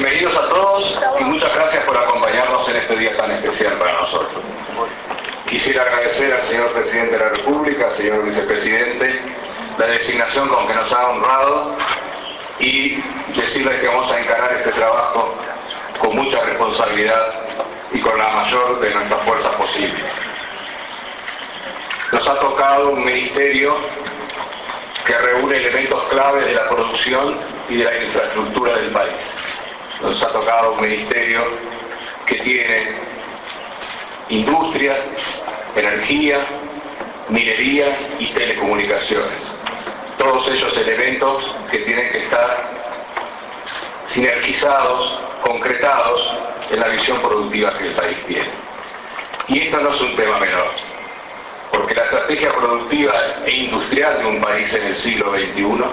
Bienvenidos a todos y muchas gracias por acompañarnos en este día tan especial para nosotros. Quisiera agradecer al señor Presidente de la República, al señor Vicepresidente, la designación con que nos ha honrado y decirles que vamos a encarar este trabajo con mucha responsabilidad y con la mayor de nuestras fuerzas posibles. Nos ha tocado un ministerio que reúne elementos claves de la producción y de la infraestructura del país. Nos ha tocado un ministerio que tiene industrias, energía, minería y telecomunicaciones. Todos ellos elementos que tienen que estar sinergizados, concretados en la visión productiva que el país tiene. Y esto no es un tema menor, porque la estrategia productiva e industrial de un país en el siglo XXI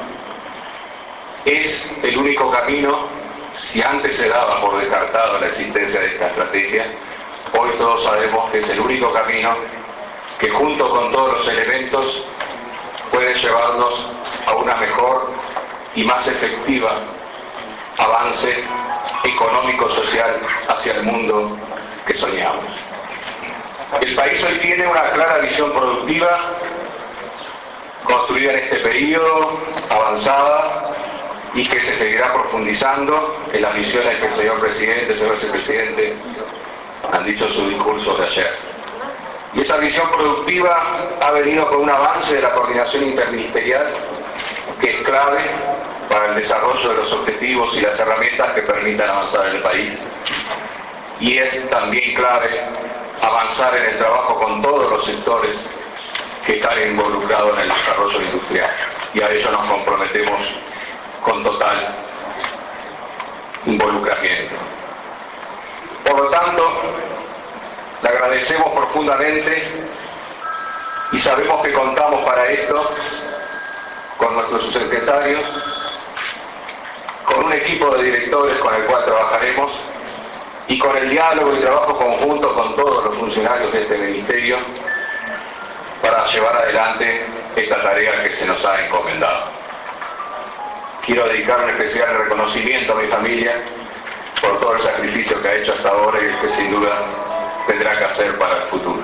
es el único camino. Si antes se daba por descartado la existencia de esta estrategia, hoy todos sabemos que es el único camino que, junto con todos los elementos, puede llevarnos a una mejor y más efectiva avance económico-social hacia el mundo que soñamos. El país hoy tiene una clara visión productiva construida en este periodo, avanzada, y que se seguirá profundizando en las visiones que el señor Presidente, el señor Vicepresidente han dicho en sus discursos de ayer. Y esa visión productiva ha venido con un avance de la coordinación interministerial que es clave para el desarrollo de los objetivos y las herramientas que permitan avanzar en el país. Y es también clave avanzar en el trabajo con todos los sectores que están involucrados en el desarrollo industrial. Y a ello nos comprometemos con total involucramiento. Por lo tanto, le agradecemos profundamente y sabemos que contamos para esto con nuestros subsecretarios, con un equipo de directores con el cual trabajaremos y con el diálogo y trabajo conjunto con todos los funcionarios de este ministerio para llevar adelante esta tarea que se nos ha encomendado. Quiero dedicar un especial reconocimiento a mi familia por todo el sacrificio que ha hecho hasta ahora y el que sin duda tendrá que hacer para el futuro.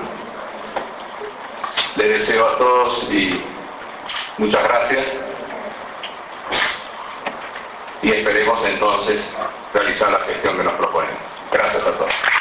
Les deseo a todos y muchas gracias y esperemos entonces realizar la gestión que nos proponemos. Gracias a todos.